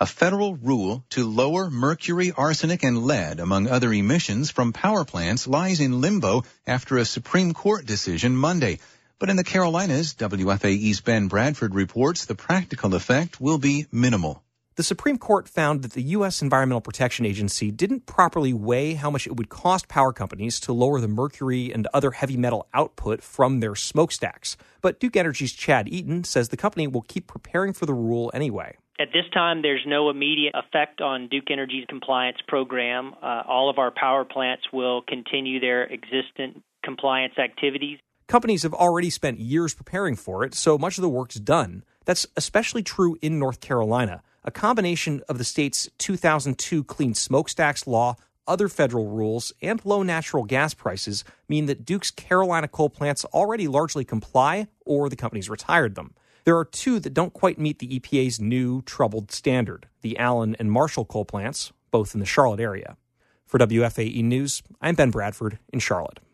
A federal rule to lower mercury, arsenic, and lead, among other emissions from power plants, lies in limbo after a Supreme Court decision Monday. But in the Carolinas, WFAE's Ben Bradford reports the practical effect will be minimal. The Supreme Court found that the U.S. Environmental Protection Agency didn't properly weigh how much it would cost power companies to lower the mercury and other heavy metal output from their smokestacks. But Duke Energy's Chad Eaton says the company will keep preparing for the rule anyway. At this time, there's no immediate effect on Duke Energy's compliance program. All of our power plants will continue their existing compliance activities. Companies have already spent years preparing for it, so much of the work's done. That's especially true in North Carolina. A combination of the state's 2002 Clean Smokestacks law, other federal rules, and low natural gas prices mean that Duke's Carolina coal plants already largely comply, or the company's retired them. There are two that don't quite meet the EPA's new troubled standard, the Allen and Marshall coal plants, both in the Charlotte area. For WFAE News, I'm Ben Bradford in Charlotte.